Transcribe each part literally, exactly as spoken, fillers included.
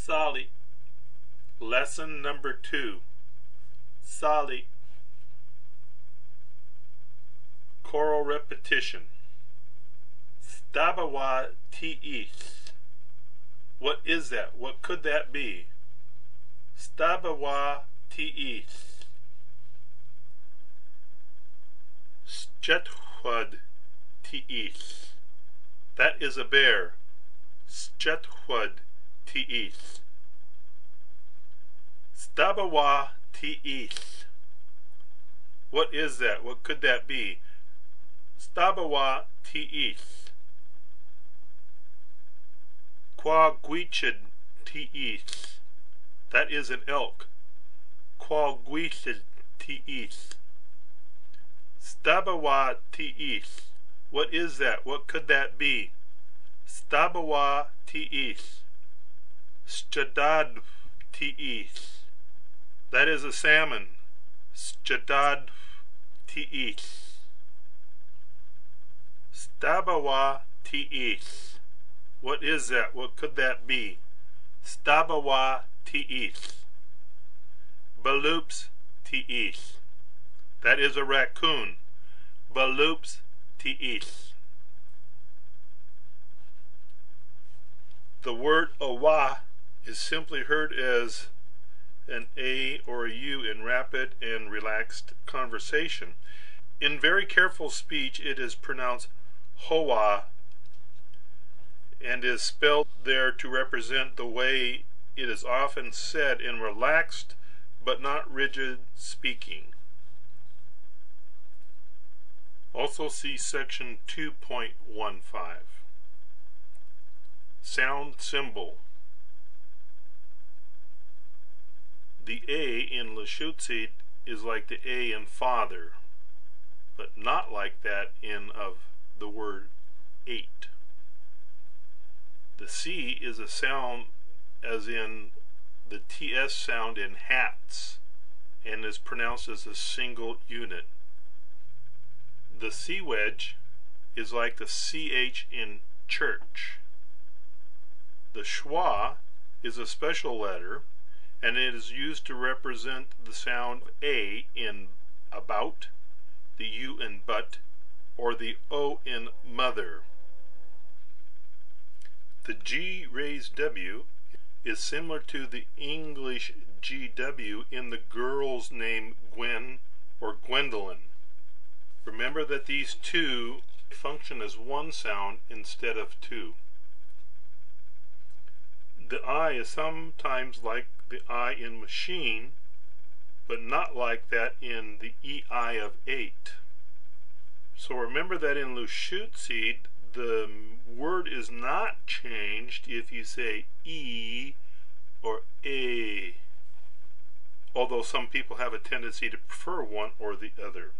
Sali. Lesson number two. Sali. Choral repetition. Stabawa ti'is. What is that? What could that be? Stabawa ti'is. Stjetwad ti'is. That is a bear. Stjetwad ti'is. Stabawa ti'is. What is that? What could that be? Stabawa ti'is. Quaguichid ti'is. That is an elk. Quaguichid ti'is. Stabawa ti'is. What is that? What could that be? Stabawa ti'is. Stjadad ti'is. That is a salmon. Stjadad ti'is. Stabawa ti'is. What is that? What could that be? Stabawa ti'is. Baloops ti'is. That is a raccoon. Baloops ti'is. The word awa is simply heard as an A or a U in rapid and relaxed conversation. In very careful speech it is pronounced hoa and is spelled there to represent the way it is often said in relaxed but not rigid speaking. Also see section two point one five. Sound symbol. The A in Lushootseed is like the A in father, but not like that in of the word eight. The C is a sound as in the T S sound in hats and is pronounced as a single unit. The C wedge is like the C H in church. The schwa is a special letter and it is used to represent the sound A in about, the U in but, or the O in mother. The G raised W is similar to the English G W in the girl's name Gwen or Gwendolyn. Remember that these two function as one sound instead of two. The I is sometimes like the I in machine, but not like that in the E I of eight. So remember that in Lushootseed, the word is not changed if you say E or A, although some people have a tendency to prefer one or the other.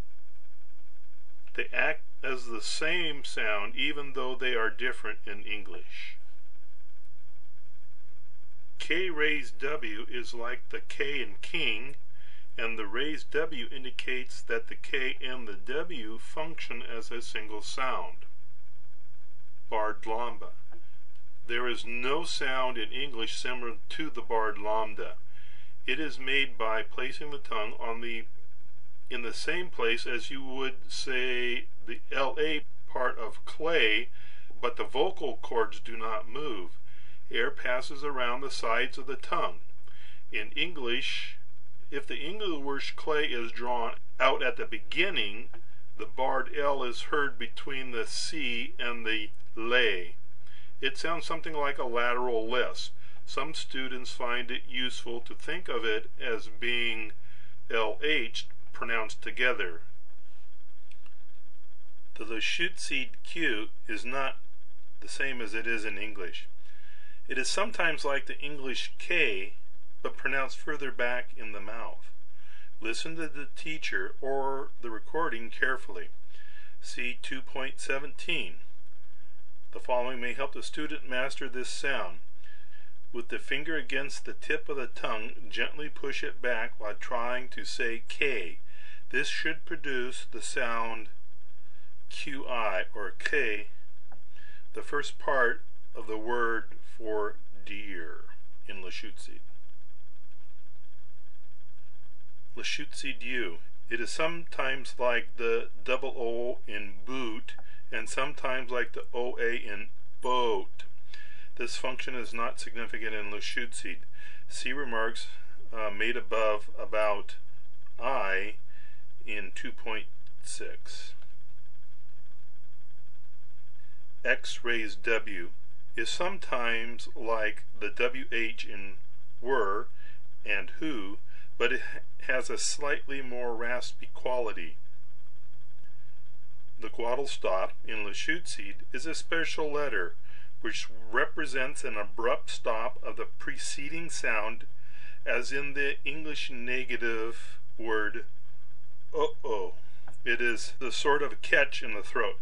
They act as the same sound even though they are different in English. K raised W is like the K in king, and the raised W indicates that the K and the W function as a single sound. Barred lambda. There is no sound in English similar to the barred lambda. It is made by placing the tongue on the in the same place as you would say the L A part of clay, but the vocal cords do not move. Air passes around the sides of the tongue. In English, if the English clay is drawn out at the beginning, the barred L is heard between the C and the lay. It sounds something like a lateral lisp. Some students find it useful to think of it as being L H pronounced together. The Lushootseed Q is not the same as it is in English. It is sometimes like the English K, but pronounced further back in the mouth. Listen to the teacher or the recording carefully. See two point seventeen. The following may help the student master this sound. With the finger against the tip of the tongue, gently push it back while trying to say K. This should produce the sound Q I or K, the first part of the word for deer. in Lushootseed. Lushootseed U. It is sometimes like the double O in boot and sometimes like the O A in boat. This function is not significant in Lushootseed. See remarks uh, made above about I in two point six. X raised W is sometimes like the W H in were and who, but it has a slightly more raspy quality. The glottal stop in Lushootseed is a special letter which represents an abrupt stop of the preceding sound, as in the English negative word uh-oh. It is the sort of catch in the throat.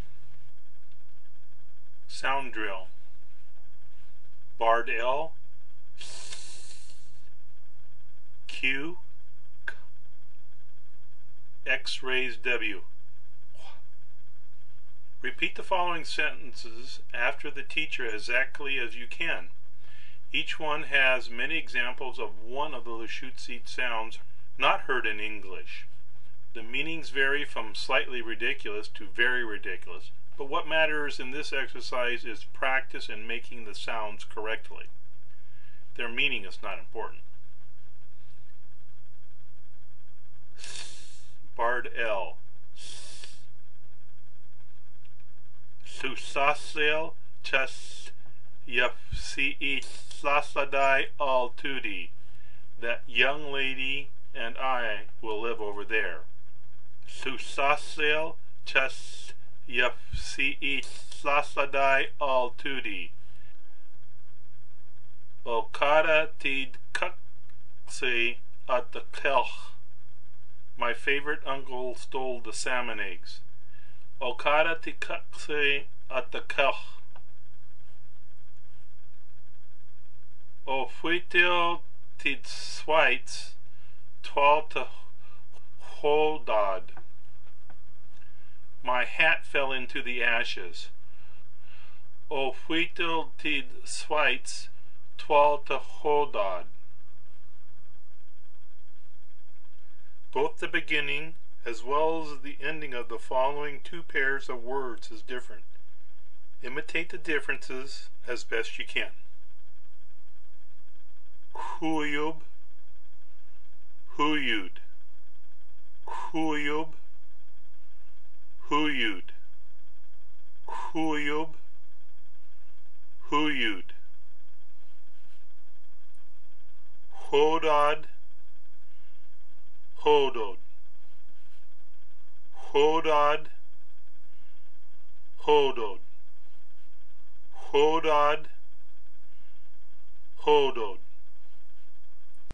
Sound drill. Barred L, Q, K, X raised W. Repeat the following sentences after the teacher exactly as you can. Each one has many examples of one of the Lushootseed sounds not heard in English. The meanings vary from slightly ridiculous to very ridiculous, but what matters in this exercise is practice in making the sounds correctly. Their meaning is not important. Barred L. Susasel chas yafsi sasadai al tudi. That young lady and I will live over there. Susasel chas yafsi sasadai al tudi. Okada tid kaksi at the kelch. My favorite uncle stole the salmon eggs. Okada tid kaksi at the kelch. O fuitil tid Schweiz twal te hodad. My hat fell into the ashes. O fuitil tid Schweiz twal te hodad. Both the beginning as well as the ending of the following two pairs of words is different. Imitate the differences as best you can. Huyub, huyud, huyub, huyud, huyub, huyud, hodad, hodod, hodad, hodod, hodad, hodod.